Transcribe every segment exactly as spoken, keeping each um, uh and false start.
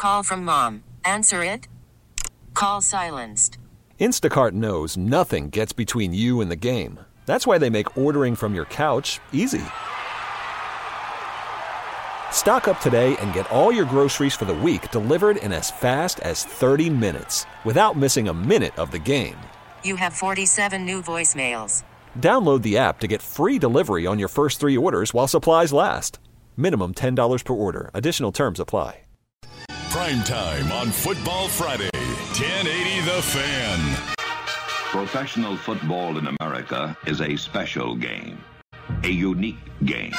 Call from mom. Answer it. Call silenced. Instacart knows nothing gets between you and the game. That's why they make ordering from your couch easy. Stock up today and get all your groceries for the week delivered in as fast as thirty minutes without missing a minute of the game. You have forty-seven new voicemails. Download the app to get free delivery on your first three orders while supplies last. Minimum ten dollars per order. Additional terms apply. Prime time on Football Friday. ten eighty The Fan. Professional football in America is a special game, a unique game.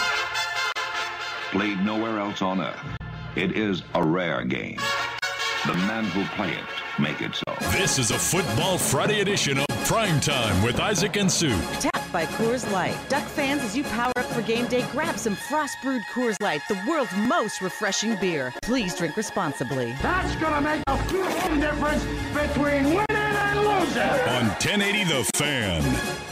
Played nowhere else on earth. It is a rare game. The men who play it make it so. This is a Football Friday edition of Prime Time with Isaac and Sue. Tapped by Coors Light. Duck fans, as you power up for game day, grab some Frost Brewed Coors Light, the world's most refreshing beer. Please drink responsibly. That's gonna make a f***ing difference between winning and losing. On ten eighty The Fan.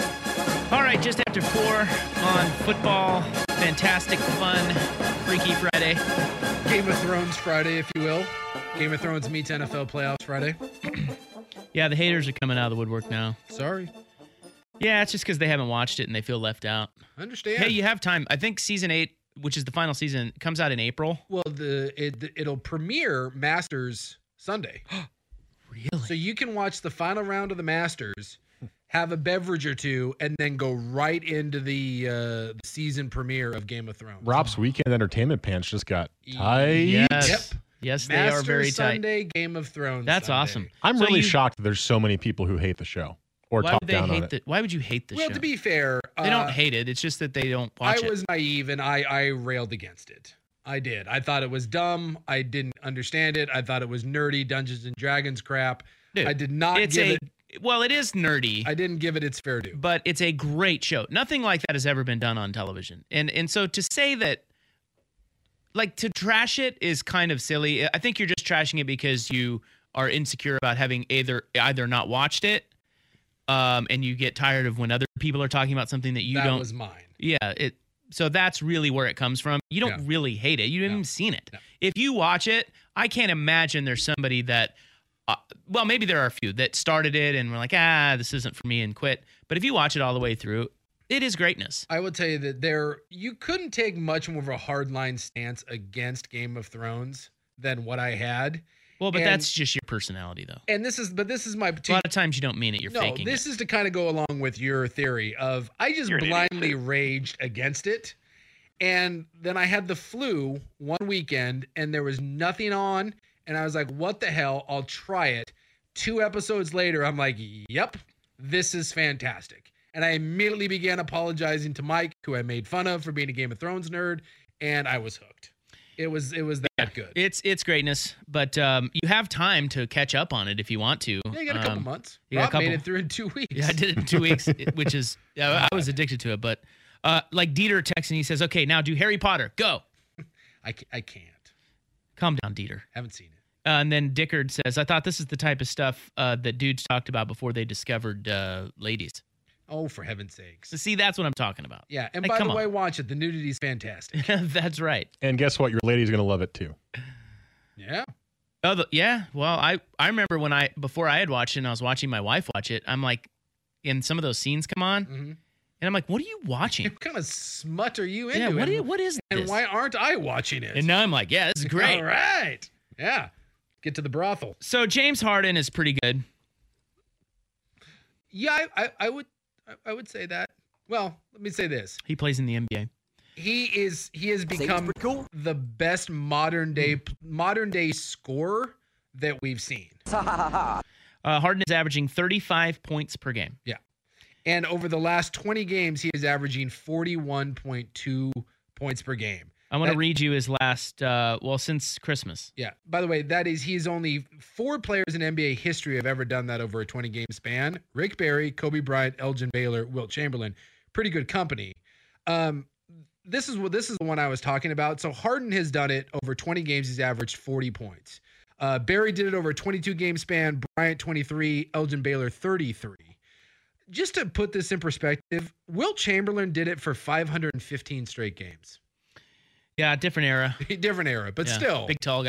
All right, just after four on football. Fantastic, fun, Freaky Friday. Game of Thrones Friday, if you will. Game of Thrones meets N F L Playoffs Friday. Yeah, the haters are coming out of the woodwork now. Sorry. Yeah, it's just because they haven't watched it and they feel left out. I understand. Hey, you have time. I think season eight, which is the final season, comes out in April. Well, the it, it'll premiere Masters Sunday. Really? So you can watch the final round of the Masters, have a beverage or two, and then go right into the, uh, the season premiere of Game of Thrones. Rob's weekend entertainment pants just got tight. Yes. Yep. Yes, they Masters are very tight. Sunday, Game of Thrones. That's Sunday. awesome. I'm So really you- shocked that there's so many people who hate the show or Why talk would they down on hate it. the? Why would you hate the Well, show? to be fair, they uh, don't hate it. It's just that they don't watch I it. was naive and I, I railed against it. I did. I thought it was dumb. I didn't understand it. I thought it was nerdy Dungeons and Dragons crap. Dude, I did not it's give a, it. Well, it is nerdy. I didn't give it its fair due. But it's a great show. Nothing like that has ever been done on television. And and so to say that, like, to trash it is kind of silly. I think you're just trashing it because you are insecure about having either either not watched it, um, and you get tired of when other people are talking about something that you that don't. That was mine. Yeah. It. So that's really where it comes from. You don't Yeah. really hate it. You haven't No. even seen it. No. If you watch it, I can't imagine there's somebody that. Uh, well, maybe there are a few that started it and were like, ah, this isn't for me and quit. But if you watch it all the way through, it is greatness. I will tell you that there you couldn't take much more of a hardline stance against Game of Thrones than what I had. Well, but And- that's just your personality, though. And this is, but this is my. A lot of times you don't mean it. You're no, faking this it. is to kind of go along with your theory of I just You're an blindly idiot. raged against it. And then I had the flu one weekend and there was nothing on. And I was like, what the hell? I'll try it. Two episodes later, I'm like, yep, this is fantastic. And I immediately began apologizing to Mike, who I made fun of for being a Game of Thrones nerd. And I was hooked. It was it was that Yeah, good. It's it's greatness, but um, you have time to catch up on it if you want to. Yeah, you got a couple Um, months. you got a Rob couple- made it through in two weeks. Yeah, I did it in two weeks, which is yeah, I was addicted to it. But uh, like Dieter texts and he says, "Okay, now do Harry Potter. Go." I, ca- I can't. Calm down, Dieter. Haven't seen it. Uh, and then Dickard says, "I thought this is the type of stuff uh, that dudes talked about before they discovered uh, ladies." Oh, for heaven's sakes. See, that's what I'm talking about. Yeah, and Like, by come the on. way, watch it. The nudity's fantastic. That's right. And guess what? Your lady's going to love it too. Yeah. Oh, the, yeah. Well, I, I remember when I, before I had watched it and I was watching my wife watch it, I'm like, and some of those scenes come on, Mm-hmm. and I'm like, what are you watching? What kind of smut are you into? Yeah, what and, is, what is and this? why aren't I watching it? And now I'm like, yeah, this is great. All right. Yeah. Get to the brothel. So James Harden is pretty good. Yeah, I, I, I would I, I would say that. Well, let me say this. He plays in the N B A. He is he has become the best modern day modern day scorer that we've seen. Uh, Harden is averaging thirty-five points per game. Yeah. And over the last twenty games, he is averaging forty-one point two points per game. I want to That- read you his last, uh, well, since Christmas. Yeah. By the way, that is he's only four players in N B A history have ever done that over a twenty game span. Rick Barry, Kobe Bryant, Elgin Baylor, Wilt Chamberlain. Pretty good company. Um, this is what this is the one I was talking about. So Harden has done it over twenty games. He's averaged forty points. Uh, Barry did it over a twenty-two game span. Bryant twenty-three, Elgin Baylor thirty-three. Just to put this in perspective, Wilt Chamberlain did it for five hundred fifteen straight games. Yeah, different era. Different era, but Yeah, still. Big tall guy.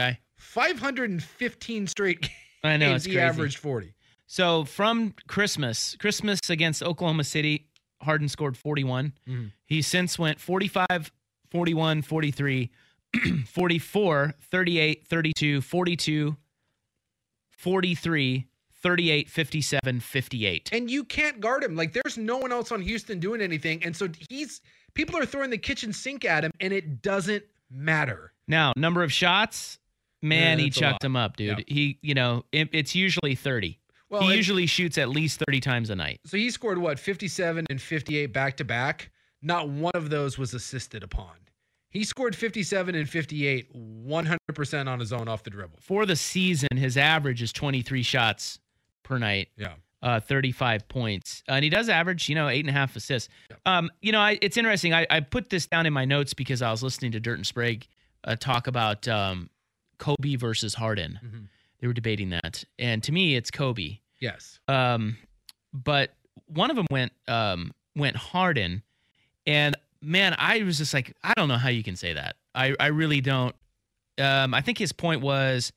five hundred fifteen straight games. I know, it's he crazy. averaged forty. So from Christmas, Christmas against Oklahoma City, Harden scored forty-one. Mm-hmm. He since went forty-five, forty-one, forty-three, forty-four, thirty-eight, thirty-two, forty-two, forty-three, thirty-eight, fifty-seven, fifty-eight. And you can't guard him. Like, there's no one else on Houston doing anything. And so he's people are throwing the kitchen sink at him, and it doesn't matter. Now, number of shots, man, Yeah, he that's a chucked lot. him up, dude. Yeah. He, you know, it, it's usually thirty. Well, he and- usually shoots at least thirty times a night. So he scored, what, fifty-seven and fifty-eight back-to-back? Not one of those was assisted upon. He scored fifty-seven and fifty-eight, one hundred percent on his own off the dribble. For the season, his average is twenty-three shots per night. Yeah. Uh, thirty-five points. Uh, and he does average, you know, eight and a half assists. Um, you know, I, it's interesting. I, I put this down in my notes because I was listening to Dirt and Sprague uh, talk about um, Kobe versus Harden. Mm-hmm. They were debating that. And to me, it's Kobe. Yes. Um, but one of them went um, went Harden. And, man, I was just like, I don't know how you can say that. I, I really don't. Um, I think his point was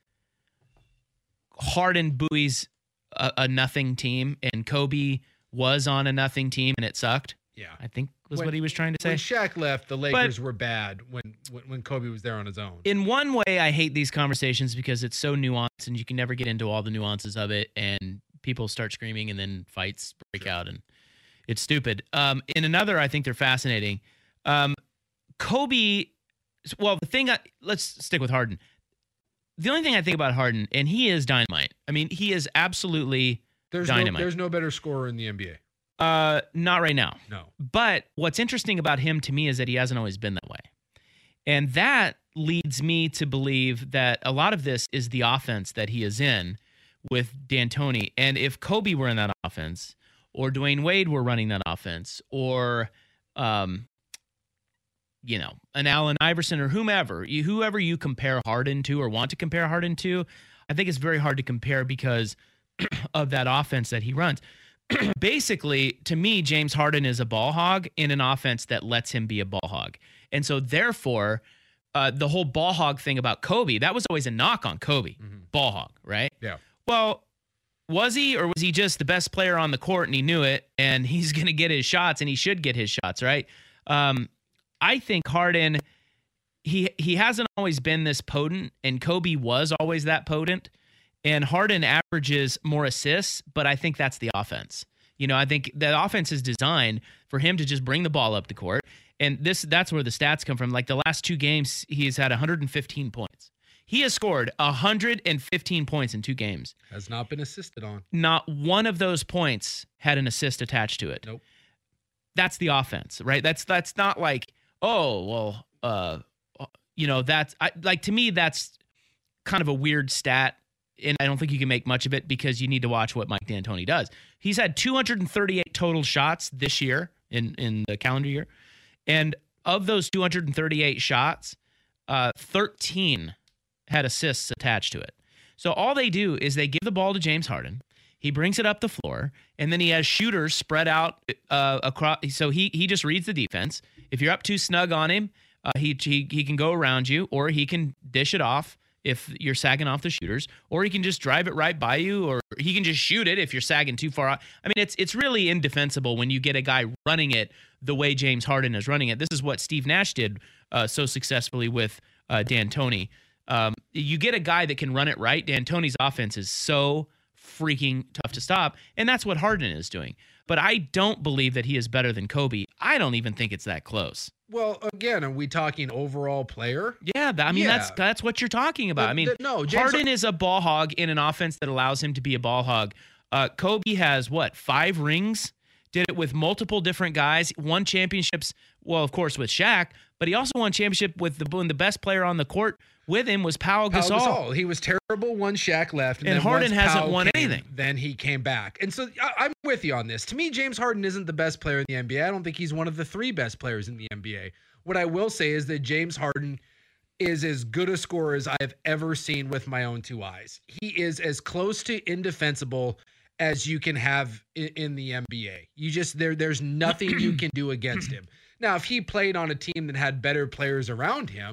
Harden buoys a, a nothing team, and Kobe was on a nothing team, and it sucked. Yeah. I think was When- what he was trying to say. When Shaq left, the Lakers were bad when, when when Kobe was there on his own. In one way, I hate these conversations because it's so nuanced, and you can never get into all the nuances of it, and people start screaming, and then fights break out, and it's stupid. Um, in another, I think they're fascinating. Um, Kobe, well, the thing, I, let's stick with Harden. The only thing I think about Harden, and he is dynamite. I mean, he is absolutely There's no, dynamite. there's no better scorer in the N B A. Uh, not right now. No. But what's interesting about him to me is that he hasn't always been that way. And that leads me to believe that a lot of this is the offense that he is in with D'Antoni. And if Kobe were in that offense, or Dwayne Wade were running that offense, or, um, you know, an Allen Iverson or whomever, you, whoever you compare Harden to or want to compare Harden to, I think it's very hard to compare because of that offense that he runs. Basically, to me, James Harden is a ball hog in an offense that lets him be a ball hog. And so therefore, uh, the whole ball hog thing about Kobe, that was always a knock on Kobe. Mm-hmm. Ball hog, right? Yeah. Well, was he, or was he just the best player on the court and he knew it and he's going to get his shots and he should get his shots, right? Um, I think Harden, he he hasn't always been this potent, and Kobe was always that potent. And Harden averages more assists, but I think that's the offense. You know, I think the offense is designed for him to just bring the ball up the court. And this that's where the stats come from. Like the last two games, he's had one hundred fifteen points. He has scored one hundred fifteen points in two games. Has not been assisted on. Not one of those points had an assist attached to it. Nope. That's the offense, right? That's that's not like, oh, well, uh, you know, that's I, like to me, that's kind of a weird stat. And I don't think you can make much of it because you need to watch what Mike D'Antoni does. He's had two hundred thirty-eight total shots this year in, in the calendar year. And of those two hundred thirty-eight shots, uh, thirteen had assists attached to it. So all they do is they give the ball to James Harden. He brings it up the floor, and then he has shooters spread out uh, across. So he he just reads the defense. If you're up too snug on him, uh, he, he he can go around you, or he can dish it off if you're sagging off the shooters, or he can just drive it right by you, or he can just shoot it if you're sagging too far out. I mean, it's it's really indefensible when you get a guy running it the way James Harden is running it. This is what Steve Nash did uh, so successfully with uh, D'Antoni. Um, you get a guy that can run it right. D'Antoni's offense is so freaking tough to stop, and that's what Harden is doing. But I don't believe that he is better than Kobe. I don't even think it's that close. Well, again, are we talking overall player? Yeah, I mean, Yeah. that's that's what you're talking about. But I mean, th- no, James Harden is a ball hog in an offense that allows him to be a ball hog. Uh, Kobe has, what, five rings? Did it with multiple different guys. Won championships, well, of course, with Shaq, but he also won championship with the, when the best player on the court with him was Pau Pau Gasol. Gasol. He was terrible when Shaq left. And, And then Harden once hasn't Pau won came, anything. Then he came back. And so I, I'm with you on this. To me, James Harden isn't the best player in the N B A. I don't think he's one of the three best players in the N B A. What I will say is that James Harden is as good a scorer as I've ever seen with my own two eyes. He is as close to indefensible as you can have in, in the N B A. You just there there's nothing you can do against him. Now, if he played on a team that had better players around him,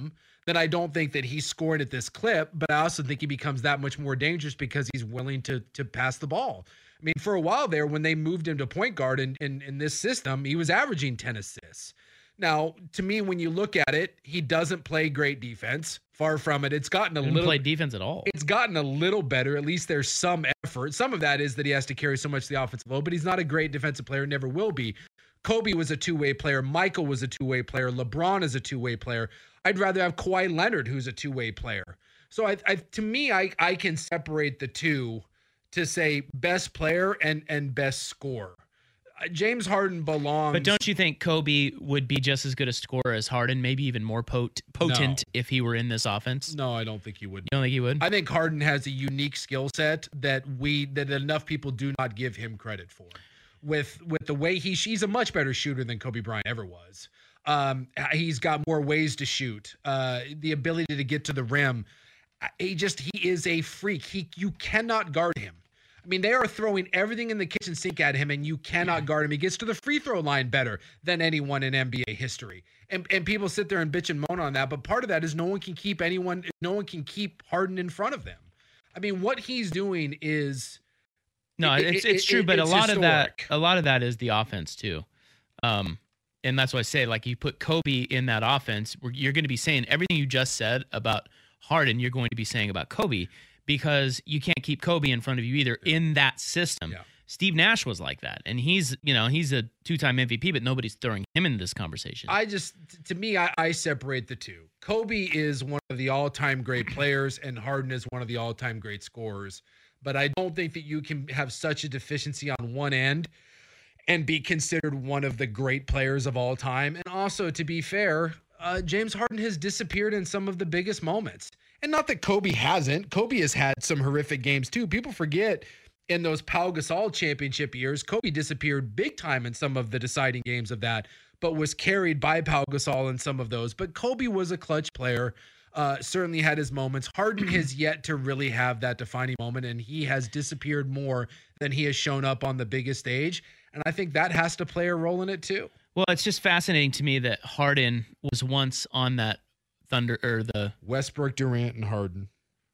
then I don't think that he's scoring at this clip, but I also think he becomes that much more dangerous because he's willing to to pass the ball. I mean, for a while there, when they moved him to point guard in, in, in this system, he was averaging ten assists. Now, to me, when you look at it, he doesn't play great defense. Far from it. It's gotten a Didn't little play defense at all. It's gotten a little better. At least there's some effort. Some of that is that he has to carry so much of the offensive load, but he's not a great defensive player, never will be. Kobe was a two-way player. Michael was a two-way player. LeBron is a two-way player. I'd rather have Kawhi Leonard, who's a two-way player. So I, I to me, I, I can separate the two to say best player and, and best scorer. James Harden belongs. But don't you think Kobe would be just as good a scorer as Harden, maybe even more pot- potent No. if he were in this offense? No, I don't think he would. You don't think he would? I think Harden has a unique skill set that we that enough people do not give him credit for. With with the way he he's a much better shooter than Kobe Bryant ever was. Um, he's got more ways to shoot. Uh, the ability to get to the rim. He just he is a freak. He you cannot guard him. I mean, they are throwing everything in the kitchen sink at him, and you cannot guard him. He gets to the free throw line better than anyone in N B A history. And and people sit there and bitch and moan on that, but part of that is no one can keep anyone, no one can keep Harden in front of them. I mean, what he's doing is No, it- it's it- it's true, it- but it's a lot of that historic. a lot of that is the offense too. Um, and that's why I say, like, you put Kobe in that offense, where you're going to be saying everything you just said about Harden, you're going to be saying about Kobe, because you can't keep Kobe in front of you either in that system. Yeah. Steve Nash was like that, and he's you know he's a two-time M V P, but nobody's throwing him into this conversation. I just, to me, I, I separate the two. Kobe is one of the all-time great players, and Harden is one of the all-time great scorers. But I don't think that you can have such a deficiency on one end and be considered one of the great players of all time. And also, to be fair, uh, James Harden has disappeared in some of the biggest moments. And not that Kobe hasn't. Kobe has had some horrific games too. People forget in those Pau Gasol championship years, Kobe disappeared big time in some of the deciding games of that, but was carried by Pau Gasol in some of those. But Kobe was a clutch player, uh, certainly had his moments. Harden has yet to really have that defining moment, and he has disappeared more than he has shown up on the biggest stage. And I think that has to play a role in it too. well, it's just fascinating to me that Harden was once on that Thunder or the Westbrook, Durant, and Harden.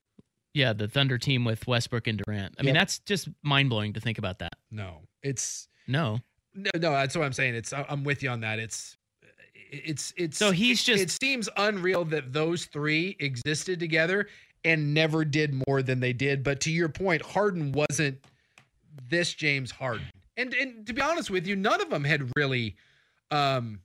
yeah the Thunder team with Westbrook and Durant. I mean, Yep. that's just mind blowing to think about that. No, it's No, no, no. That's what I'm saying. It's I'm with you on that. It's it's it's So he's just- It seems unreal that those three existed together and never did more than they did. But to your point, Harden wasn't this James Harden, and and to be honest with you, none of them had really um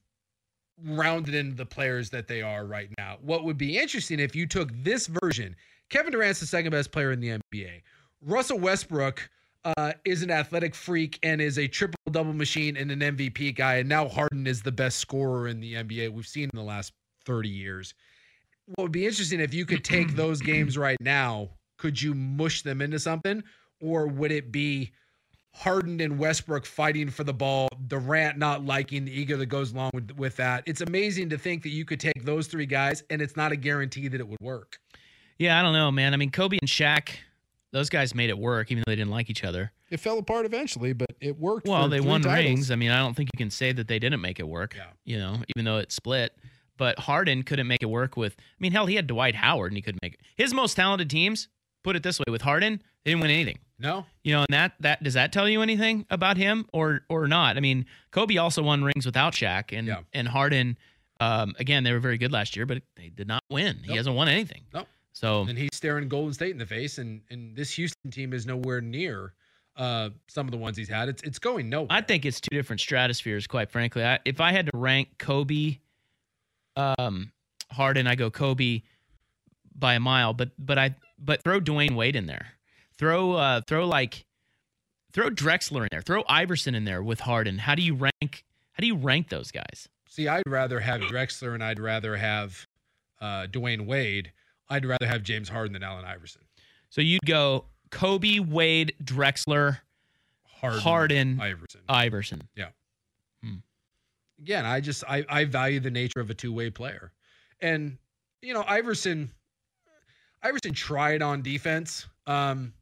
rounded into the players that they are right now. What would be interesting if you took this version? Kevin Durant's the second best player in the N B A. Russell Westbrook uh, is an athletic freak and is a triple-double machine and an M V P guy. And now Harden is the best scorer in the N B A we've seen in the last thirty years. What would be interesting if you could take those games right now, could you mush them into something? Or would it be Harden and Westbrook fighting for the ball, Durant not liking the ego that goes along with, with that? It's amazing to think that you could take those three guys and it's not a guarantee that it would work. yeah, I don't know, man. I mean, Kobe and Shaq, those guys made it work, even though they didn't like each other. It fell apart eventually, but it worked. Well, for they three won titles. rings. I mean, I don't think you can say that they didn't make it work. Yeah. You know, even though it split. But Harden couldn't make it work with. I mean, hell, he had Dwight Howard, and he couldn't make it. His most talented teams, put it this way, with Harden, they didn't win anything. No, You know, and that that does that tell you anything about him or or not? I mean, Kobe also won rings without Shaq, and Yeah. and Harden. Um, again, they were very good last year, but they did not win. He Nope. hasn't won anything. no. So And he's staring Golden State in the face, and and this Houston team is nowhere near uh, some of the ones he's had. It's it's going nowhere. I think it's two different stratospheres, quite frankly. I, if I had to rank Kobe, um, Harden, I go Kobe by a mile. But but I but throw Dwayne Wade in there. Throw uh, throw like throw Drexler in there. Throw Iverson in there with Harden. How do you rank? How do you rank those guys? See, I'd rather have Drexler and I'd rather have uh, Dwayne Wade. I'd rather have James Harden than Allen Iverson. So you'd go Kobe, Wade, Drexler, Harden, Harden, Iverson. Iverson. Yeah. Hmm. Again, I just I, I value the nature of a two-way player. And you know, Iverson Iverson tried on defense. Um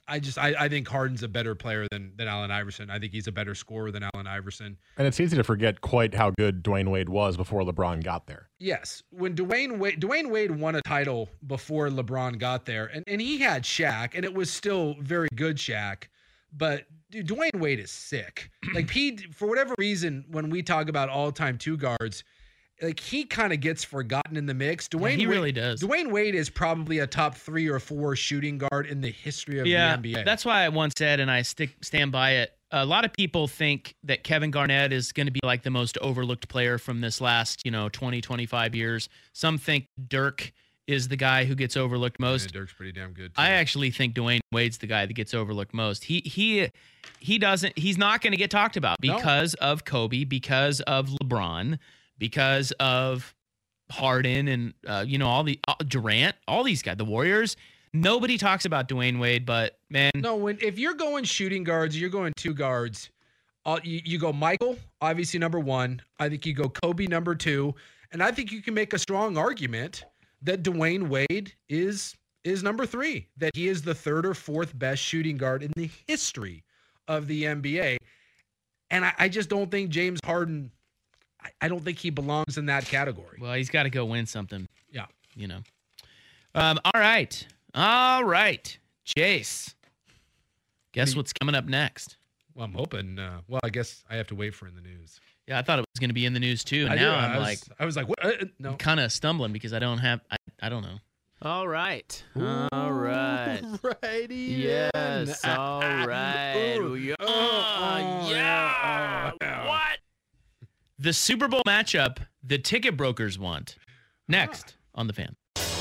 I just I, I think Harden's a better player than than Allen Iverson. I think he's a better scorer than Allen Iverson. And it's easy to forget quite how good Dwayne Wade was before LeBron got there. Yes, when Dwayne Wade Dwayne Wade won a title before LeBron got there, and, and he had Shaq, and it was still very good Shaq. But dude, Dwayne Wade is sick. Like he, for whatever reason, when we talk about all-time two guards, like he kind of gets forgotten in the mix. Dwayne Yeah, he Wade, really does. Dwayne Wade is probably a top three or four shooting guard in the history of Yeah, the N B A. that's why I once said, and I stick stand by it. A lot of people think that Kevin Garnett is going to be like the most overlooked player from this last, you know, twenty, twenty-five years. Some think Dirk is the guy who gets overlooked most. Yeah, Dirk's pretty damn good too. I actually think Dwayne Wade's the guy that gets overlooked most. He he he doesn't. He's not going to get talked about because no. of Kobe, because of LeBron, because of Harden, and uh, you know all the uh, Durant, all these guys, the Warriors. Nobody talks about Dwayne Wade, but man, no. When if you're going shooting guards, you're going two guards. Uh, you, you go Michael, obviously number one. I think you go Kobe number two, and I think you can make a strong argument that Dwayne Wade is is number three, that he is the third or fourth best shooting guard in the history of the N B A. And I, I just don't think James Harden, I, I don't think he belongs in that category. Well, he's got to go win something. Yeah. You know. Um, all right. All right. Chase. Guess what's coming up next? Well, I'm hoping. Uh, well, I guess I have to wait for in the news. Yeah, I thought it was going to be in the news too. And I now do. I'm I was, like, I was like, what? Uh, no. kind of stumbling because I don't have, I, I don't know. All right. All right. Righty. Yes. All right. Ooh. Yeah. Oh, yeah. oh, yeah. What? The Super Bowl matchup the ticket brokers want. Next on The Fan.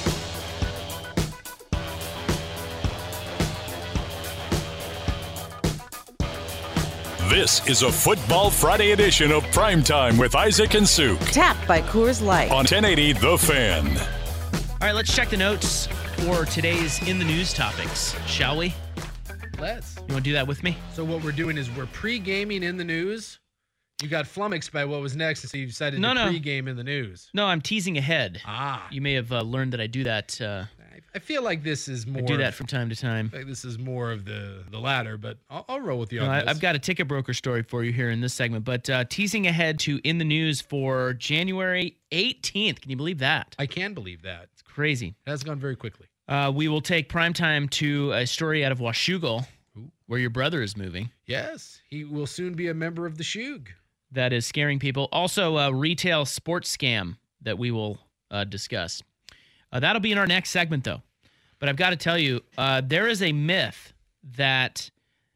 This is a Football Friday edition of Primetime with Isaac and Suk Tapped by Coors Light. on ten eighty The Fan. All right, let's check the notes for today's In the News topics, shall we? Let's. You want to do that with me? So what we're doing is we're pre-gaming in the news. You got flummoxed by what was next, and so you decided No, to no. pre-game in the news. No, I'm teasing ahead. Ah. You may have uh, learned that I do that. Uh, I, I feel like this is more. I do that from time to time. Like this is more of the the latter, but I'll, I'll roll with you No, on I, this. I've got a ticket broker story for you here in this segment, but uh, teasing ahead to In the News for January eighteenth. Can you believe that? I can believe that. It's crazy. It has gone very quickly. Uh, we will take primetime to a story out of Washougal, Ooh. where your brother is moving. Yes, he will soon be a member of the Shug. That is scaring people. Also, a retail sports scam that we will uh, discuss. Uh, that'll be in our next segment, though. But I've got to tell you, uh, there is a myth that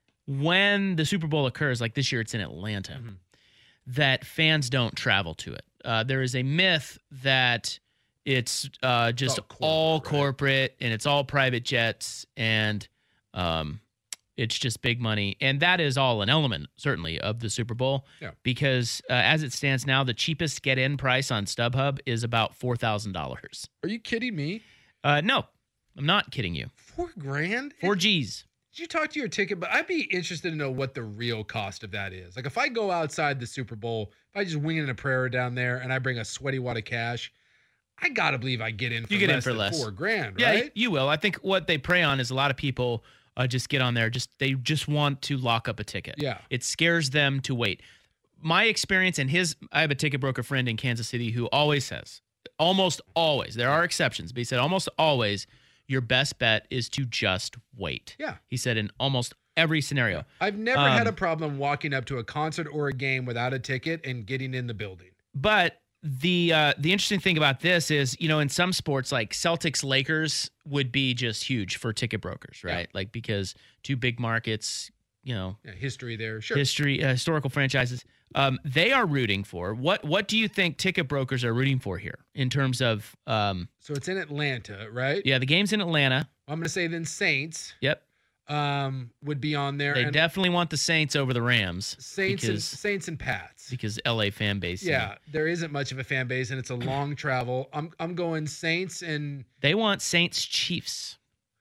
when the Super Bowl occurs, like this year it's in Atlanta, mm-hmm. that fans don't travel to it. Uh, there is a myth that it's uh, just It's all all corporate, right? corporate and it's all private jets and um, it's just big money. And that is all an element, certainly, of the Super Bowl. Yeah. Because uh, as it stands now, the cheapest get-in price on StubHub is about four thousand dollars. Are you kidding me? Uh, no, I'm not kidding you. Four grand? Four G's. Did you talk to your ticket? But I'd be interested to know what the real cost of that is. Like if I go outside the Super Bowl, if I just wing in a prayer down there and I bring a sweaty wad of cash, I gotta believe I get in for You get less in for than less. four grand, Yeah, right? you will. I think what they prey on is a lot of people uh, just get on there. Just they just want to lock up a ticket. Yeah. It scares them to wait. My experience and his, I have a ticket broker friend in Kansas City who always says, almost always, there are exceptions, but he said almost always, your best bet is to just wait. Yeah. He said in almost every scenario. I've never Um, had a problem walking up to a concert or a game without a ticket and getting in the building. But the uh, the interesting thing about this is, you know, in some sports like Celtics Lakers would be just huge for ticket brokers, right? Yeah. Like because two big markets, you know, Yeah, history there, sure. history, uh, historical franchises. Um, they are rooting for what? What do you think ticket brokers are rooting for here in terms of? Um, So it's in Atlanta, right? yeah, the game's in Atlanta. I'm gonna say then Saints Yep, um, would be on there. they and definitely want the Saints over the Rams. Saints and because, Saints and Pats. because L A fan base. you know. Yeah, there isn't much of a fan base, and it's a long travel. I'm I'm going Saints and They want Saints Chiefs.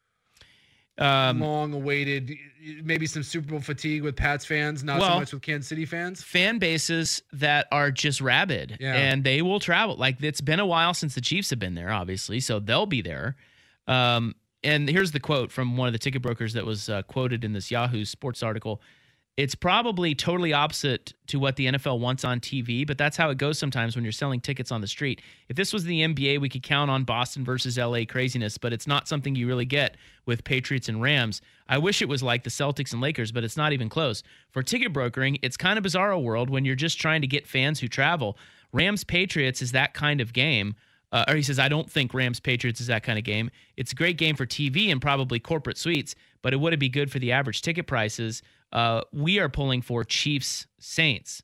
Um, long awaited, maybe some Super Bowl fatigue with Pats fans, not Well, so much with Kansas City fans. fan bases that are just rabid, Yeah. and they will travel. Like it's been a while since the Chiefs have been there, obviously, so they'll be there. Um, and here's the quote from one of the ticket brokers that was uh, quoted in this Yahoo Sports article. It's probably totally opposite to what the N F L wants on T V, but that's how it goes sometimes when you're selling tickets on the street. If this was the N B A, we could count on Boston versus L A craziness, but it's not something you really get with Patriots and Rams. I wish it was like the Celtics and Lakers, but it's not even close. For ticket brokering, it's kind of bizarro world when you're just trying to get fans who travel. Rams Patriots is that kind of game. Uh, or he says, I don't think Rams Patriots is that kind of game. It's a great game for T V and probably corporate suites, but it wouldn't be good for the average ticket prices. Uh, we are pulling for Chiefs Saints.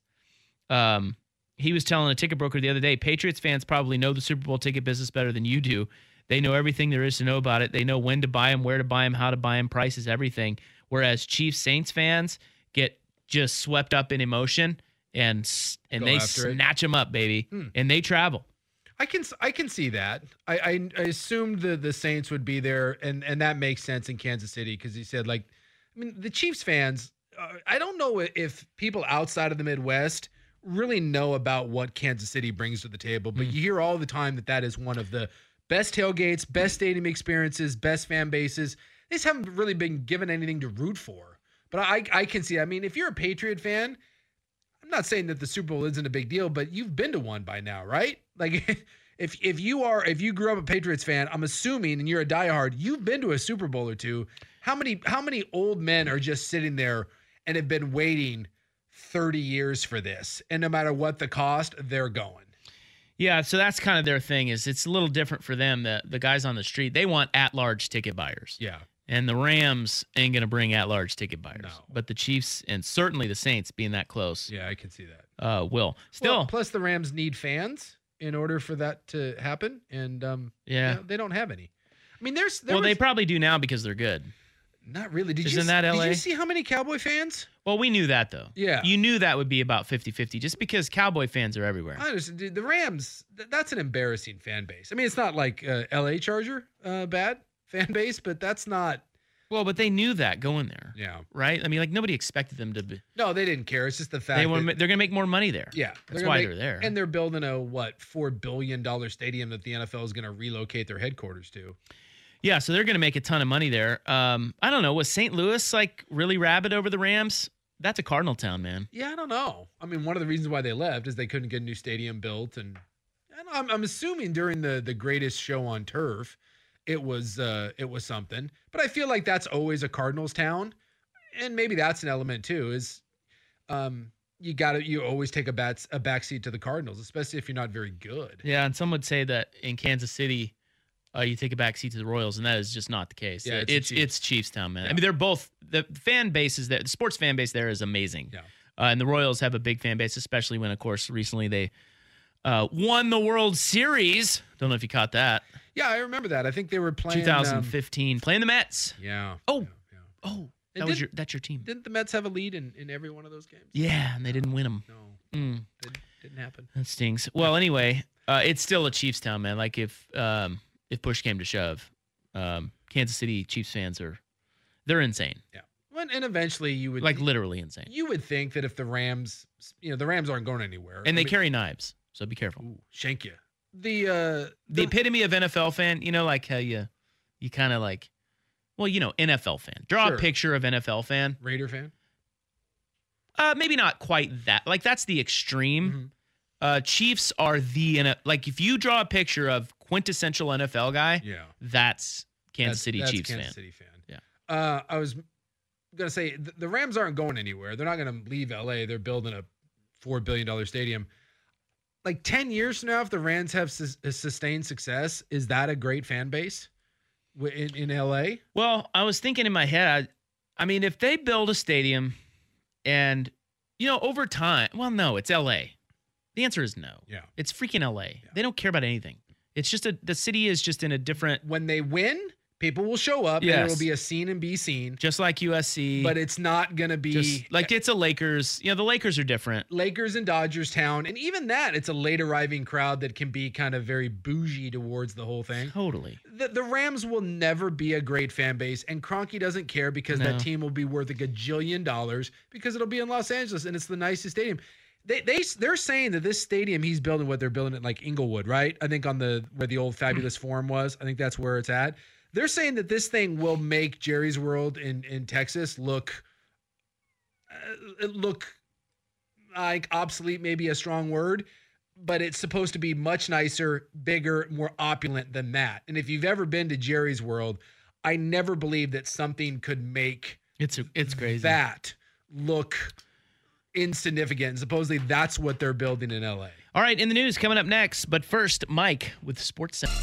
Um, he was telling a ticket broker the other day, Patriots fans probably know the Super Bowl ticket business better than you do. They know everything there is to know about it. They know when to buy them, where to buy them, how to buy them, prices, everything. Whereas Chiefs Saints fans get just swept up in emotion and and Go they after it. snatch them up, baby, Hmm. and they travel. I can I can see that. I, I I assumed the the Saints would be there, and and that makes sense in Kansas City because he said, like, I mean, the Chiefs fans. Uh, I don't know if people outside of the Midwest really know about what Kansas City brings to the table, but you hear all the time that that is one of the best tailgates, best stadium experiences, best fan bases. They just haven't really been given anything to root for. But I I can see. I mean, if you're a Patriot fan, I'm not saying that the Super Bowl isn't a big deal, but you've been to one by now, right? Like, if if you are if you grew up a Patriots fan, I'm assuming, and you're a diehard, you've been to a Super Bowl or two. How many how many old men are just sitting there and have been waiting thirty years for this, and no matter what the cost, they're going? Yeah, so that's kind of their thing. Is it's a little different for them. The the guys on the street, they want at large ticket buyers. Yeah. And the Rams ain't going to bring at-large ticket buyers. No. But the Chiefs and certainly the Saints being that close. Yeah, I can see that. Uh, will. Still. Well, plus the Rams need fans in order for that to happen. And um, Yeah. you know, they don't have any. I mean, there's there well, was, they probably do now because they're good. not really. Did Isn't you that L A? Did you see how many Cowboy fans? Well, we knew that, though. Yeah. You knew that would be about fifty-fifty just because Cowboy fans are everywhere. I understand. Dude, the Rams, th- that's an embarrassing fan base. I mean, it's not like uh, L A Charger uh, bad fan base, but that's not. Well, but they knew that going there. Yeah. Right? I mean, like, nobody expected them to be. No, they didn't care. It's just the fact They that want, they're going to make more money there. yeah, That's gonna why make- they're there. And they're building a what four billion dollar stadium that the N F L is going to relocate their headquarters to. Yeah, so they're going to make a ton of money there. Um, I don't know. Was Saint Louis, like, really rabid over the Rams? That's a Cardinal town, man. Yeah, I don't know. I mean, one of the reasons why they left is they couldn't get a new stadium built, and, and I'm, I'm assuming during the the greatest show on turf, it was uh, it was something. But I feel like that's always a Cardinals town, and maybe that's an element too. Is um, you got to you always take a bat a backseat to the Cardinals, especially if you're not very good. Yeah, and some would say that in Kansas City, uh, you take a back seat to the Royals, and that is just not the case. Yeah, it's it's it's, Chiefs. Chiefs town, man. Yeah. I mean, they're both the fan base is there. The sports fan base there is amazing. Yeah. Uh, and the Royals have a big fan base, especially when, of course, recently they uh, won the World Series. Don't know if you caught that. Yeah, I remember that. I think they were playing twenty um, fifteen, playing the Mets. yeah. Oh, yeah, yeah. oh, And that was did- your that's your team. Didn't the Mets have a lead in, in every one of those games? Yeah, and they didn't win them. No, Mm, didn't, didn't happen. that stings. Well, anyway, uh, it's still a Chiefs town, man. Like if um, if push came to shove, um, Kansas City Chiefs fans are they're insane, Yeah. Well, and eventually you would like literally insane, you would think that if the Rams, you know, the Rams aren't going anywhere, and I they mean, carry knives, so be careful. ooh, shank you. The uh, The the, epitome of N F L fan, you know, like how you you kind of like, well, you know, N F L fan. Draw Sure. a picture of N F L fan. Raider fan. Uh, maybe not quite that. Like that's the extreme. Mhm. Uh, Chiefs are the N F L. Like if you draw a picture of quintessential N F L guy, Yeah, that's Kansas That's- City that's Chiefs Kansas fan. City fan. Yeah. Uh, I was gonna say the, the Rams aren't going anywhere. They're not gonna leave L A. They're building a four billion dollar stadium. Like ten years from now, if the Rams have sus- sustained success, is that a great fan base wi- in, in L A? Well, I was thinking in my head, I mean, if they build a stadium and, you know, over time, well, no, it's L A. The answer is no. Yeah. It's freaking L A. They don't care about anything. It's just a, the city is just in a different, When they win, people will show up, and Yes. it will be a scene and be seen. just like U S C. But it's not gonna be just like it's a Lakers. You know, the Lakers are different. Lakers and Dodgers town, and even that, it's a late arriving crowd that can be kind of very bougie towards the whole thing. Totally. The, the Rams will never be a great fan base, and Kroenke doesn't care because No. that team will be worth a gajillion dollars because it'll be in Los Angeles and it's the nicest stadium. They they they're saying that this stadium he's building, what they're building at like Inglewood, right? I think on the where the old Fabulous Forum was. I think that's where it's at. They're saying that this thing will make Jerry's World in, in Texas look uh, look like obsolete, maybe a strong word, but it's supposed to be much nicer, bigger, more opulent than that. And if you've ever been to Jerry's World, I never believed that something could make It's it's crazy. that look insignificant. And supposedly that's what they're building in L A. All right, in the news coming up next, but first, Mike with Sports Center.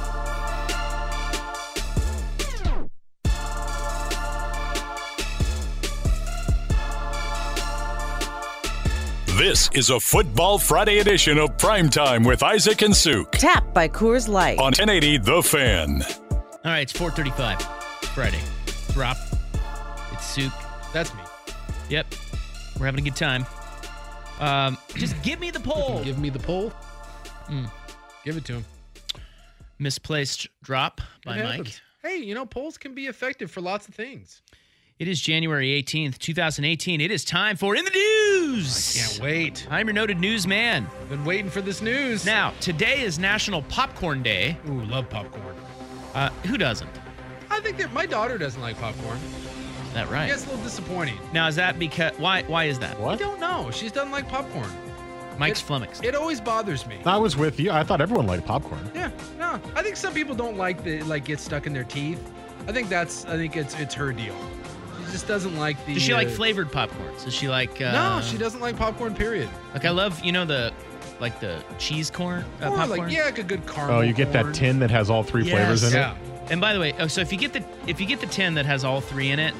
This is a Football Friday edition of Primetime with Isaac and Suk Tap by Coors Light. on ten eighty The Fan. All right, it's four thirty-five Friday. Drop. It's Suk. That's me. Yep. We're having a good time. Um, just give me the poll. Give me the poll. Mm. Give it to him. Misplaced drop by It Mike. happens. Hey, you know, polls can be effective for lots of things. It is January eighteenth, twenty eighteen. It is time for In the News. I can't wait. I'm your noted newsman. Been waiting for this news. Now, today is National Popcorn Day. Ooh, love popcorn. Uh, who doesn't? I think that my daughter doesn't like popcorn. Is that right? Yeah, it's a little disappointing. Now, is that because, why Why is that? I What? don't know. She doesn't like popcorn. Mike's It- flummoxed. It always bothers me. I was with you. I thought everyone liked popcorn. Yeah, no. I think some people don't like the like get stuck in their teeth. I think that's. I think it's it's her deal. She just doesn't like the. Does she like uh, flavored popcorns? Does she like? Uh, No, she doesn't like popcorn. Period. Like I love, you know, the like the cheese corn uh, Or popcorn. like yeah, like a good caramel. Oh, you get corn. that tin that has all three flavors in Yeah. it? And by the way, oh, so if you get the if you get the tin that has all three in it,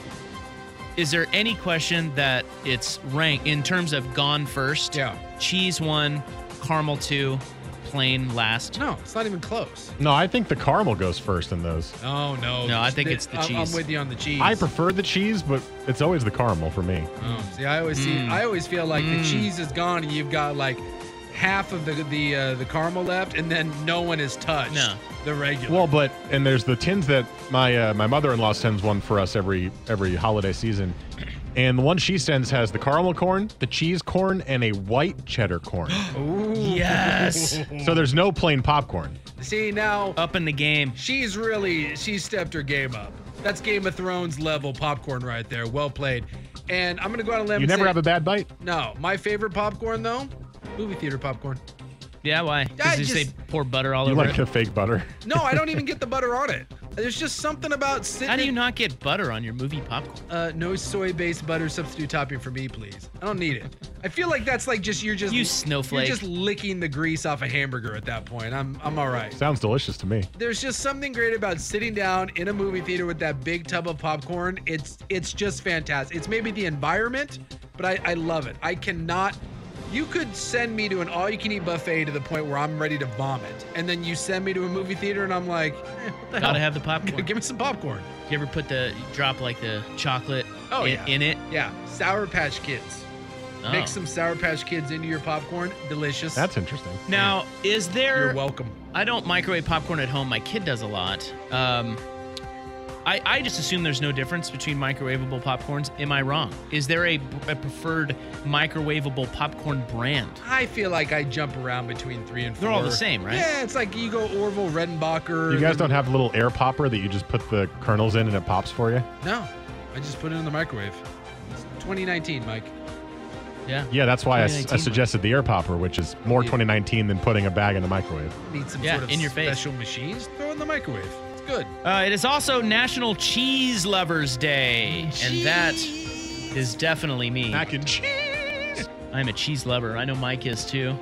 is there any question that it's ranked in terms of gone first? Yeah. Cheese one, caramel two, plain last. No, it's not even close. No, I think the caramel goes first in those. Oh no. No, I think it's the I'm, cheese. I'm with you on the cheese. I prefer the cheese, but it's always the caramel for me. Oh, see, I always see. Mm. I always feel like the Mm. cheese is gone, and you've got like half of the the uh, the caramel left, and then no one has touched No. the regular. Well, but and there's the tins that my uh, my mother-in-law sends one for us every every holiday season, and the one she sends has the caramel corn, the cheese corn, and a white cheddar corn. Ooh. Yes. So there's no plain popcorn. See now, Up in the game. she's really she's stepped her game up. That's Game of Thrones level popcorn right there. Well played. And I'm gonna go out on a limb. You and never say- have a bad bite. No, my favorite popcorn though, movie theater popcorn. Yeah, why? I Because you say just- pour butter all You over like it. the fake butter. No, I don't even get the butter on it. There's just something about sitting. How do you in- not get butter on your movie popcorn? Uh, no soy-based butter substitute topping for me, please. I don't need it. I feel like that's like just you're just You snowflake. You're just licking the grease off a hamburger at that point. I'm I'm all right. Sounds delicious to me. There's just something great about sitting down in a movie theater with that big tub of popcorn. It's it's just fantastic. It's maybe the environment, but I, I love it. I cannot. You could send me to an all-you-can-eat buffet to the point where I'm ready to vomit, and then you send me to a movie theater, and I'm like, eh, what the Gotta hell? have the popcorn. Give me some popcorn. You ever put the drop like the chocolate Oh, in, yeah. in it? Yeah, Sour Patch Kids. Oh. Mix some Sour Patch Kids into your popcorn. Delicious. That's interesting. Now, is there? You're welcome. I don't microwave popcorn at home. My kid does a lot. Um, I, I just assume there's no difference between microwavable popcorns. Am I wrong? Is there a, a preferred microwavable popcorn brand? I feel like I jump around between three and four. They're all the same, right? Yeah, it's like you go Orville, Redenbacher. You guys don't have a little air popper that you just put the kernels in and it pops for you? No, I just put it in the microwave. It's twenty nineteen, Mike. Yeah. Yeah, that's why I, s- I twenty nineteen. suggested the air popper, which is more Yeah. twenty nineteen than putting a bag in the microwave. Need some Yeah, sort of in your face. special machines. Throw it in the microwave. It's good. Uh, it is also National Cheese Lovers Day, and that is definitely me. Mac and cheese. I'm a cheese lover. I know Mike is too.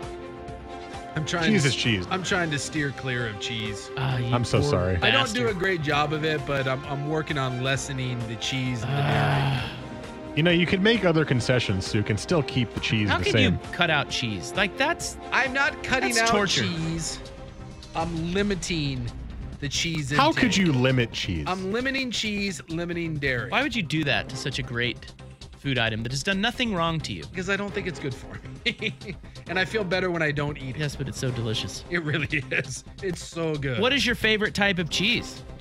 I'm trying. Cheese to, is cheese. I'm trying to steer clear of cheese. Ah, you I'm so poor sorry. I don't do a bastard. great job of it, but I'm, I'm working on lessening the cheese and the Ah. dairy. You know, you can make other concessions so you can still keep the cheese How the can same. you cut out cheese? Like that's I'm not cutting That's out torture. cheese. I'm limiting the cheese. How intake. could you limit cheese? I'm limiting cheese, limiting dairy. why would you do that to such a great food item that has done nothing wrong to you? Because I don't think it's good for me. And I feel better when I don't eat it. Yes, but it's so delicious. It really is. It's so good. What is your favorite type of cheese?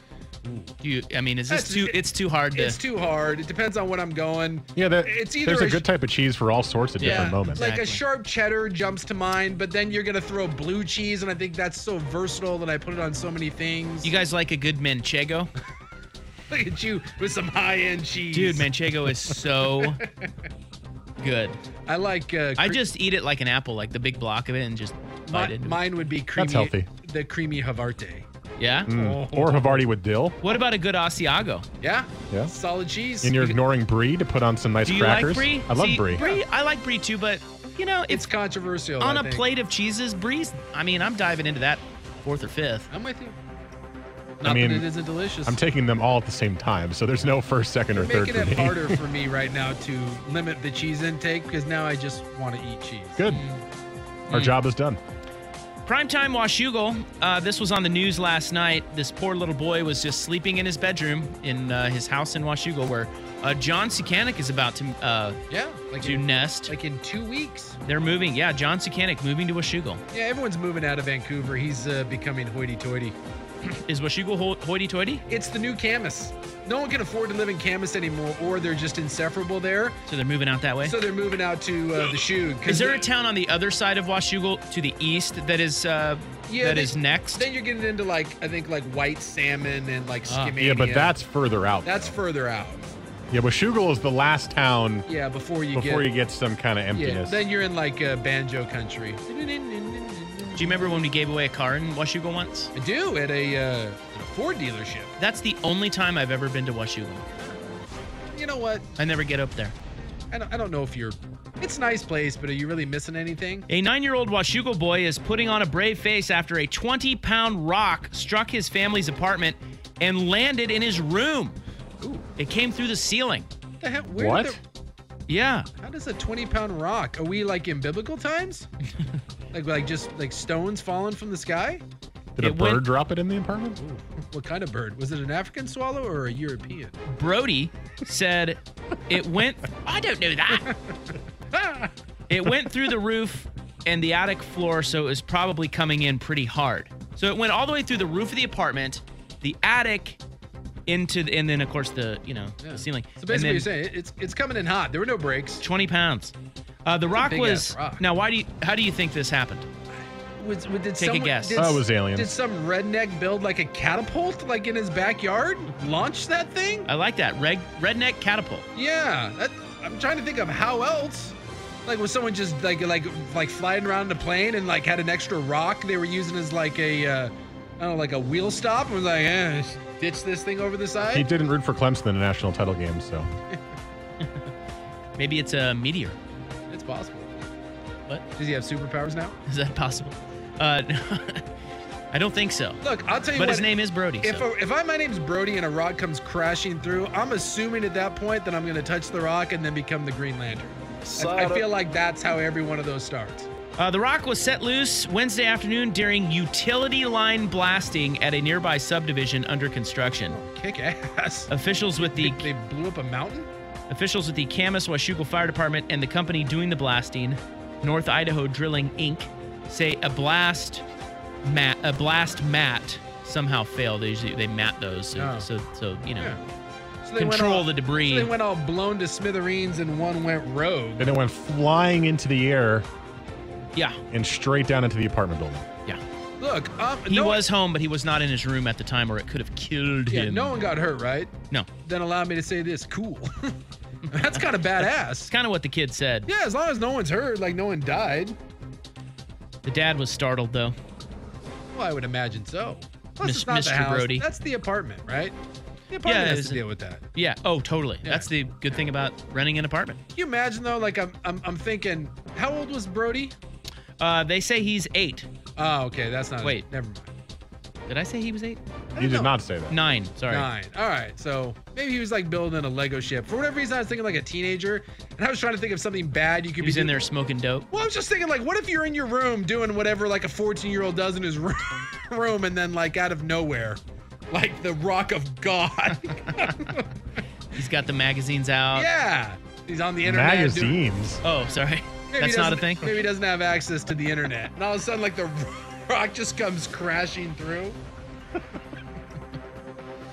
Do you? I mean, is this That's- too? it- It's too hard to. It's too hard. It depends on what I'm going. Yeah, that, It's either there's a a sh- good type of cheese for all sorts of different moments. Like a Exactly. sharp cheddar jumps to mind, but then you're gonna throw blue cheese, and I think that's so versatile that I put it on so many things. You guys like a good manchego? Look at you with some high-end cheese, Dude, manchego is so good. I like. Uh, I cre- just eat it like an apple, like the big block of it, and just bite mi- into it. mine would be creamy. healthy. The creamy Havarti. Yeah. Mm. Or Havarti with dill. What about a good Asiago? Yeah. Yeah. Solid cheese. And you're ignoring brie to put on some nice Do you crackers. like brie? I love See, brie. Brie, I like brie too, but you know, It's it's controversial. on I a think. plate of cheeses. Brie's. I mean, I'm diving into that fourth or fifth. I'm with you. Not I mean, that it isn't delicious. I'm taking them all at the same time, so there's no first, second, or You're third making for it me. harder for me right now to limit the cheese intake because now I just want to eat cheese. Good. Our job is done. Primetime Washougal. Uh, this was on the news last night. This poor little boy was just sleeping in his bedroom in uh, his house in Washougal, where uh, John Sukanik is about to uh, Yeah, like to in, nest. like in two weeks. They're moving. Yeah, John Sukanik moving to Washougal. Yeah, everyone's moving out of Vancouver. He's uh, becoming hoity-toity. Is Washougal ho- hoity-toity? It's the new Camas. No one can afford to live in Camas anymore, or they're just insufferable there. So they're moving out that way? So they're moving out to uh, the Shug. 'cause Is there they- a town on the other side of Washougal to the east that is uh, Yeah, that they- is next? Then you're getting into like I think like white salmon and like Ah. skimania. Yeah, but that's further out. that's further out. Yeah, but Washougal is the last town Yeah, before you before get you get some kind of yeah. emptiness. Then you're in like uh, banjo country. Do you remember when we gave away a car in Washougal once? I do at a, uh, at a Ford dealership. That's the only time I've ever been to Washougal. You know what? I never get up there. I don't, I don't know if you're. It's a nice place, but are you really missing anything? A nine-year-old Washougal boy is putting on a brave face after a twenty-pound rock struck his family's apartment and landed in his room. Ooh. It came through the ceiling. What the heck? Where What? did the- Yeah. how does a twenty pound rock? Are we like in biblical times? like like just like stones falling from the sky? Did a it bird went- drop it in the apartment? What kind of bird? Was it an African swallow or a European? Brody said it went. I don't know that. It went through the roof and the attic floor, so it was probably coming in pretty hard. So it went all the way through the roof of the apartment, the attic, into the, and then of course the you know Yeah. the ceiling. So And basically, then you're saying it's it's coming in hot. There were no breaks. twenty pounds. Uh, the rock big was ass rock. now. Why do you? How do you think this happened? Was, was- did Take a someone, guess. Did, Oh, it was aliens. Did some redneck build like a catapult, like in his backyard? Launch that thing? I like that Red, redneck catapult. Yeah. That, I'm trying to think of how else. Like was someone just like like like flying around in a plane and like had an extra rock they were using as like a uh, I don't know like a wheel stop and was like eh, ditch this thing over the side. He didn't root for Clemson in the national title game, so Maybe it's a meteor. It's possible. What? Does he have superpowers now? Is that possible? Uh, I don't think so. Look, I'll tell you But what. his name is Brody. If so. a, if I my name's Brody and a rock comes crashing through, I'm assuming at that point that I'm going to touch the rock and then become the Green Lantern. I, I feel like that's how every one of those starts. Uh, the rock was set loose Wednesday afternoon during utility line blasting at a nearby subdivision under construction. Kick ass. Officials with the They blew up a mountain? officials with the Camas Washougal Fire Department and the company doing the blasting, North Idaho Drilling Incorporated, say a blast mat a blast mat somehow failed. They usually they mat those, so Oh. so, so you know Yeah. So they went control all- the debris. So they went all blown to smithereens and one went rogue. and it went flying into the air yeah, and straight down into the apartment building. yeah. Look, um, He no was home, but he was not in his room at the time, or it could have killed Yeah, him. no one got hurt, right? No. Then allow me to say this. Cool. That's kind of badass. It's kind of what the kid said. Yeah, as long as no one's hurt, like no one died. The dad was startled though. Well, I would imagine so. Plus, Mis- it's not Mister the house. Brody. That's the apartment, right? The apartment Yeah, has it's to a- deal with that. Yeah. Oh, totally. Yeah. That's the good thing about renting an apartment. Can you imagine though? Like I'm, I'm, I'm thinking, how old was Brody? Uh, they say he's eight. Oh, okay, that's not. Wait. never mind. Did I say he was eight? I You don't did know. not say that. Nine. Sorry. Nine. All right. So maybe he was like building a Lego ship. For whatever reason, I was thinking like a teenager, and I was trying to think of something bad you could He be was in doing. there smoking dope. Well, I was just thinking like, what if you're in your room doing whatever like a fourteen year old does in his room, room, and then like out of nowhere, like the rock of God. He's got the magazines out. Yeah. He's on the internet. doing- Magazines. Oh, sorry. Maybe That's he not a doesn't- thing. Maybe he doesn't have access to the internet. And all of a sudden, like the rock just comes crashing through.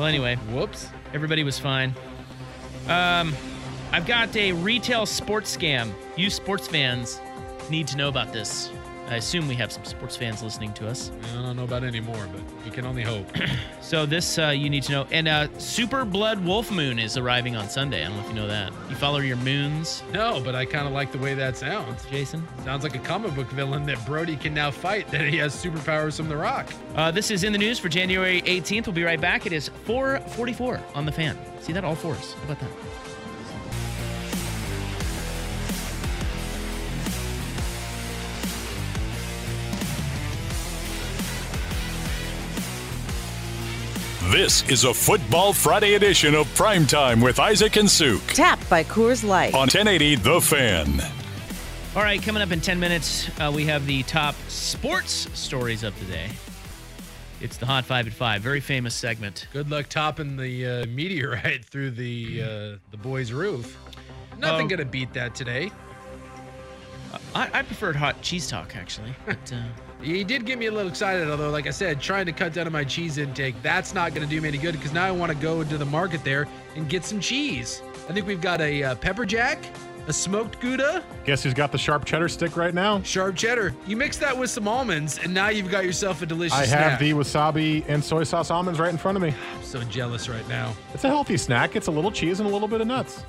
Well, anyway. Whoops. Everybody was fine. Um, I've got a retail sports scam. You sports fans need to know about this. I assume we have some sports fans listening to us. I don't know about any more, but we can only hope. So this uh, you need to know. And uh, Super Blood Wolf Moon is arriving on Sunday. I don't know if you know that. You follow your moons? No, but I kind of like the way that sounds. Jason? Sounds like a comic book villain that Brody can now fight, that he has superpowers from The Rock. Uh, this is in the news for January eighteenth. We'll be right back. It is four forty-four on the Fan. See that? All fours. How about that? This is a Football Friday edition of Primetime with Isaac and Suk. Tapped by Coors Light. On ten eighty The Fan. All right, coming up in ten minutes, uh, we have the top sports stories of the day. It's the Hot Five at Five, very famous segment. Good luck topping the uh, meteorite through the uh, the boys' roof. Nothing Uh, gonna beat that today. I, I preferred hot cheese talk, actually. But, uh, He did get me a little excited, although, like I said, trying to cut down on my cheese intake, that's not going to do me any good because now I want to go into the market there and get some cheese. I think we've got a uh, pepper jack, a smoked Gouda. Guess who's got the sharp cheddar stick right now? Sharp cheddar. You mix that with some almonds, and now you've got yourself a delicious I snack. have the wasabi and soy sauce almonds right in front of me. I'm so jealous right now. It's a healthy snack. It's a little cheese and a little bit of nuts.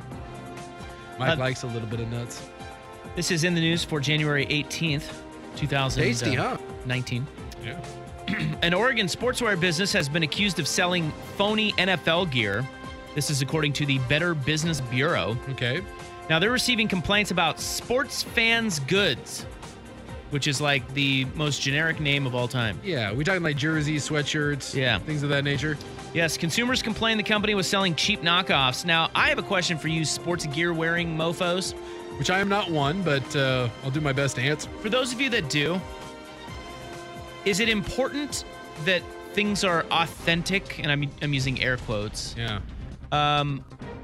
Mike Uh, likes a little bit of nuts. this is in the news for January eighteenth, two thousand nineteen. Tasty, huh? Yeah. An Oregon sportswear business has been accused of selling phony N F L gear. This is according to the Better Business Bureau. Okay. Now, they're receiving complaints about Sports Fans Goods, which is like the most generic name of all time. Yeah, we talking like jerseys, sweatshirts, Yeah. things of that nature. Yes, consumers complained the company was selling cheap knockoffs. Now, I have a question for you sports gear wearing mofos. Which I am not one, but uh, I'll do my best to answer. For those of you that do, is it important that things are authentic? And I'm, I'm using air quotes. Yeah. Um,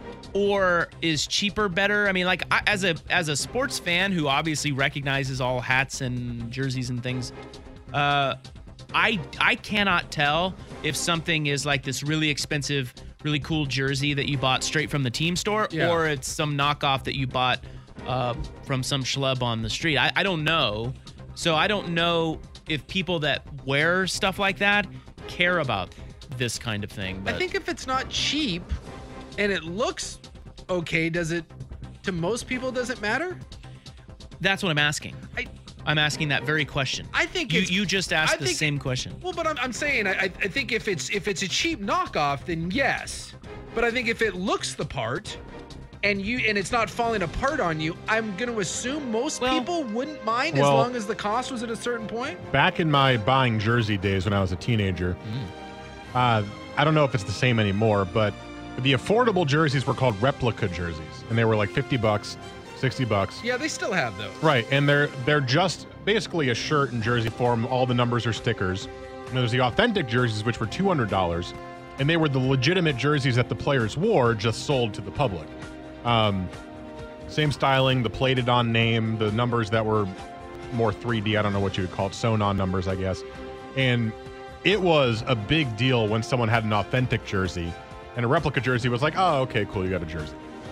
or is cheaper better? I mean, like I, as a as a sports fan who obviously recognizes all hats and jerseys and things, uh, I I cannot tell if something is like this really expensive, really cool jersey that you bought straight from the team store, Yeah. or it's some knockoff that you bought uh, from some schlub on the street. I, I don't know. So I don't know if people that wear stuff like that care about this kind of thing. But I think if it's not cheap and it looks okay, does it, to most people, does it matter? that's what I'm asking. I I'm asking that very question. I think you it's, you just asked I the think- same question. Well, but I'm, I'm saying, I, I think if it's if it's a cheap knockoff, then yes. But I think if it looks the part and you and it's not falling apart on you, I'm going to assume most Well- people wouldn't mind Well- as long as the cost was at a certain point. Back in my buying jersey days when I was a teenager, uh, I don't know if it's the same anymore, but the affordable jerseys were called replica jerseys, and they were like fifty bucks, sixty bucks. Yeah, they still have those. Right, and they're they're just basically a shirt in jersey form. All the numbers are stickers. And there's the authentic jerseys, which were two hundred dollars, and they were the legitimate jerseys that the players wore, just sold to the public. Um, same styling, the plated on name, the numbers that were more three D. I don't know what you would call it, sewn on numbers, I guess. And it was a big deal when someone had an authentic jersey, and a replica jersey was like, oh, okay, cool, you got a jersey.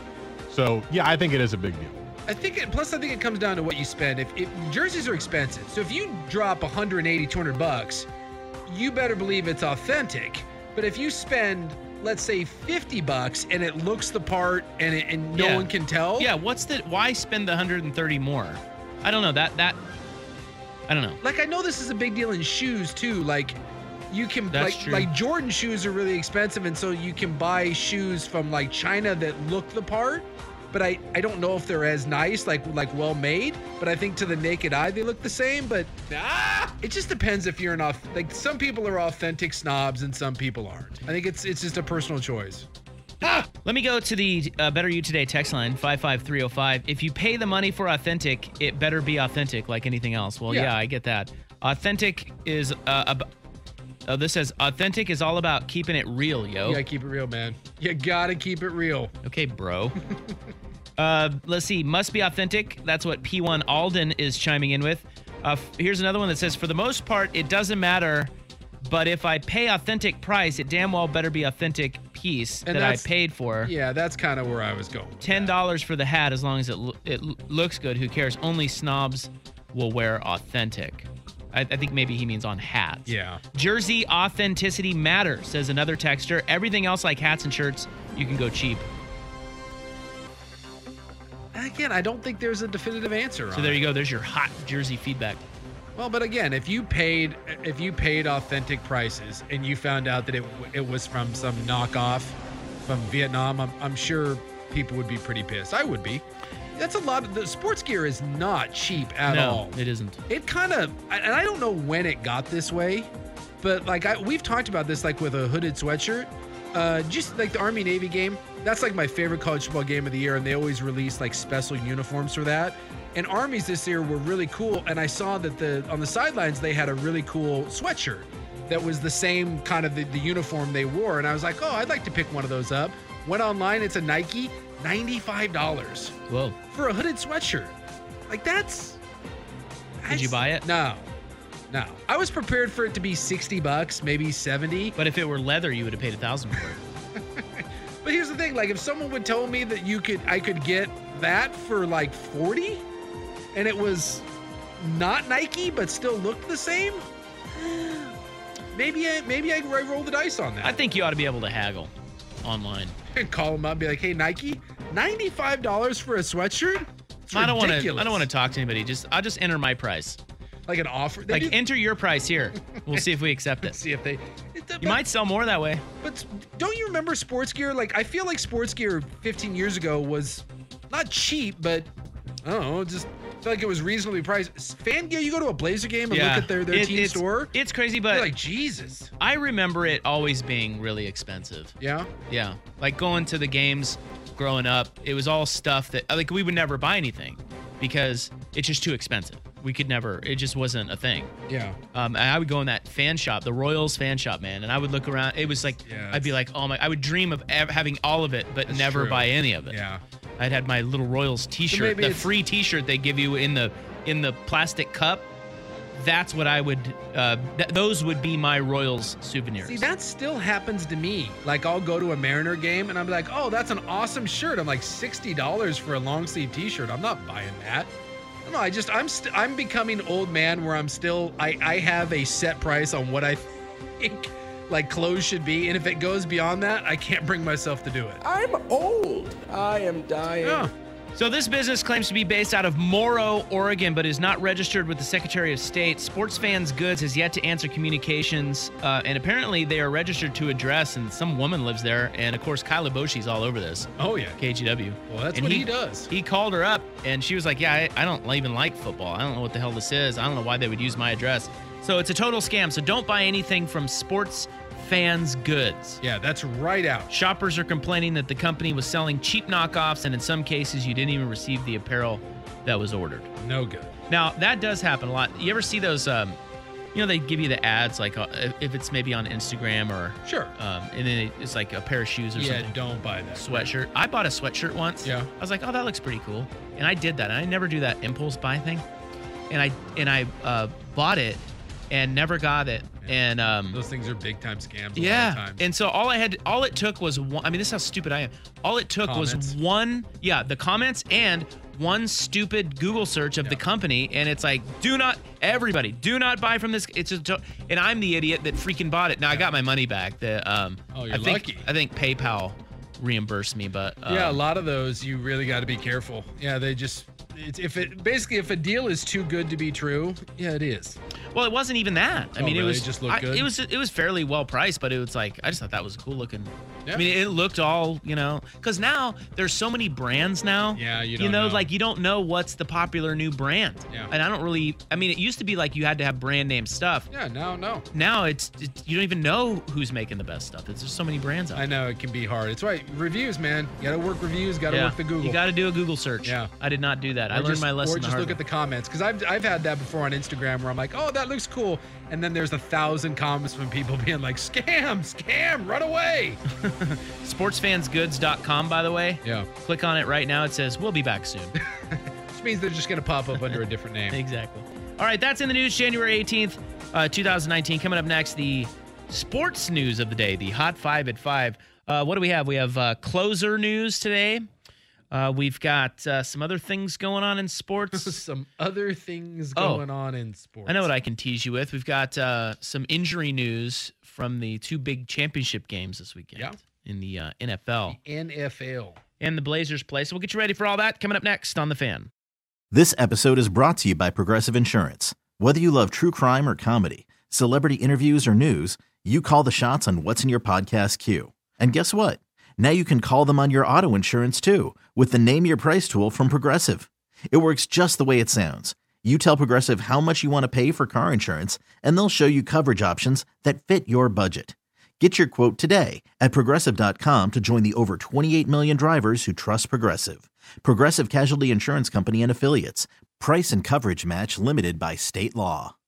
So yeah, I think it is a big deal. I think it, plus I think it comes down to what you spend. If, if jerseys are expensive, so if you drop one eighty, two hundred bucks, you better believe it's authentic. But if you spend, let's say, fifty bucks and it looks the part and it, and no Yeah. one can tell, Yeah, what's the why spend the one hundred thirty more? I don't know. That that I don't know. like I know this is a big deal in shoes too. Like you can That's like true. like Jordan shoes are really expensive, and so you can buy shoes from like China that look the part. But I, I don't know if they're as nice, like like well made. But I think to the naked eye they look the same. But ah, it just depends if you're an off. Like some people are authentic snobs and some people aren't. I think it's it's just a personal choice. Let me go to the uh, Better You Today text line, five five three oh five. If you pay the money for authentic, it better be authentic like anything else. Well, yeah, Yeah. I get that. Authentic is, uh, ab- oh, this says, authentic is all about keeping it real, yo. You gotta keep it real, man. You gotta keep it real. Okay, bro. uh, let's see. Must be authentic. That's what P one Alden is chiming in with. Uh, f- here's another one that says, for the most part, it doesn't matter, But if I pay authentic price, it damn well better be authentic piece And that I that's- paid for. Yeah, that's kind of where I was going. ten dollars for the hat as long as it lo- it l- looks good. Who cares? Only snobs will wear authentic. I, I think maybe he means on hats. Yeah. Jersey authenticity matters, says another texter. Everything else like hats and shirts, you can go cheap. Again, I don't think there's a definitive answer. So on there it. you go. There's your hot Jersey feedback. Well, but again, if you paid if you paid authentic prices and you found out that it it was from some knockoff from Vietnam, I'm, I'm sure people would be pretty pissed. I would be. That's a lot of the sports gear is not cheap at no, all. it isn't. It kind of, and I don't know when it got this way, but like I, we've talked about this, like with a hooded sweatshirt, uh, just like the Army Navy game. That's like my favorite college football game of the year, and they always release like special uniforms for that. And Armies this year were really cool, and I saw that the on the sidelines they had a really cool sweatshirt that was the same kind of the, the uniform they wore, and I was like, oh, I'd like to pick one of those up. Went online, it's a Nike, ninety-five dollars. Whoa. For a hooded sweatshirt. Like that's. Did you buy it? No. No. I was prepared for it to be sixty bucks, maybe seventy. But if it were leather, you would have paid a thousand for it. But here's the thing, like if someone would tell me that you could I could get that for like forty and it was not Nike but still looked the same, maybe I maybe I'd roll the dice on that. I think you ought to be able to haggle online. And call them up and be like, hey, Nike, ninety-five dollars for a sweatshirt? It's I don't want to. ridiculous. I don't want to talk to anybody. Just I'll just enter my price. Like an offer. They Like do- enter your price here. We'll see if we accept it. see if they. You might sell more that way. But don't you remember sports gear? Like, I feel like sports gear fifteen years ago was not cheap, but I don't know, just felt like it was reasonably priced. Fan gear, you go to a Blazer game and look at their, their It- team it's, store. It's crazy, but You're like, Jesus. I remember it always being really expensive. Yeah? Yeah. Like going to the games growing up, it was all stuff that like we would never buy anything because it's just too expensive. We could never, it just wasn't a thing. Yeah. Um, and I would go in that fan shop, the Royals fan shop, man, and I would look around. It was like, Yeah, I'd be like, oh my, I would dream of ev- having all of it, but That's never true. buy any of it. Yeah. I'd had my little Royals t-shirt, maybe the it's- free t-shirt they give you in the in the plastic cup. That's what I would, uh, th- those would be my Royals souvenirs. See, that still happens to me. Like, I'll go to a Mariner game and I'm like, oh, that's an awesome shirt. I'm like, sixty dollars for a long sleeve t-shirt. I'm not buying that. No, I just, I'm st- I'm becoming old man where I'm still, I, I have a set price on what I think like clothes should be. And if it goes beyond that, I can't bring myself to do it. I'm old. I am dying. Yeah. So this business claims to be based out of Morrow, Oregon, but is not registered with the Secretary of State. Sports Fans Goods has yet to answer communications, uh, and apparently they are registered to address, and some woman lives there. And of course, Kyla Boshi's all over this. Oh, yeah. K G W. Well, that's And what he, does. He called her up, and she was like, yeah, I, I don't even like football. I don't know what the hell this is. I don't know why they would use my address. So it's a total scam. So don't buy anything from Sports Fans Goods. Yeah, that's right out. Shoppers are complaining that the company was selling cheap knockoffs, and in some cases, you didn't even receive the apparel that was ordered. No good. Now, that does happen a lot. You ever see those, um, you know, they give you the ads, like uh, if it's maybe on Instagram or, Sure. um, and then it's like a pair of shoes or Yeah, something. don't buy that. Sweatshirt. I bought a sweatshirt once. Yeah. I was like, oh, that looks pretty cool. And I did that. And I never do that impulse buy thing. And I, and I uh, bought it and never got it. And um, Those things are big time scams a lot of yeah, times. and so all I had, all it took was one. I mean, this is how stupid I am. All it took Comments. was one, yeah, the comments and one stupid Google search of the company, and it's like, do not, everybody, do not buy from this. It's just, and I'm the idiot that freaking bought it. Now I got my money back. The um, Oh, you're I think, lucky. I think PayPal reimbursed me, but um, Yeah, a lot of those you really got to be careful. Yeah, they just it's, if it basically if a deal is too good to be true, yeah, it is. Well, it wasn't even that. I Oh, mean, really? it was It just looked I- good? It was it was fairly well priced, but it was like I just thought that was cool looking. Yeah. I mean, it looked all, you know, because now there's so many brands now. Yeah, you You don't know, know. like you don't know what's the popular new brand. Yeah. And I don't really. I mean, it used to be like you had to have brand name stuff. Yeah, no, no. Now it's, it's you don't even know who's making the best stuff. It's just so many brands out I know it can be hard. It's right. Reviews, man. You got to work reviews. Got to there. work the Google. You got to do a Google search. Yeah. I did not do that. I Or learned just- my lesson. Or the just hard look way. at the comments because I've I've had that before on Instagram where I'm like, oh, that looks cool, and then there's a thousand comments from people being like, scam, scam, run away. sports fans goods dot com, by the way. Yeah. Click on it right now. It says we'll be back soon. Which means they're just gonna pop up under a different name. Exactly. All right, that's in the news January eighteenth, uh, two thousand nineteen. Coming up next, the sports news of the day, the Hot Five at Five. Uh, what do we have? We have uh, closer news today. Uh, we've got uh, some other things going on in sports. some other things Oh. going on in sports. I know what I can tease you with. We've got uh, some injury news from the two big championship games this weekend Yeah. in the uh, N F L. N F L. And the Blazers play. So we'll get you ready for all that coming up next on The Fan. This episode is brought to you by Progressive Insurance. Whether you love true crime or comedy, celebrity interviews or news, you call the shots on what's in your podcast queue. And guess what? Now you can call them on your auto insurance too with the Name Your Price tool from Progressive. It works just the way it sounds. You tell Progressive how much you want to pay for car insurance, and they'll show you coverage options that fit your budget. Get your quote today at Progressive dot com to join the over twenty-eight million drivers who trust Progressive. Progressive Casualty Insurance Company and Affiliates. Price and coverage match limited by state law.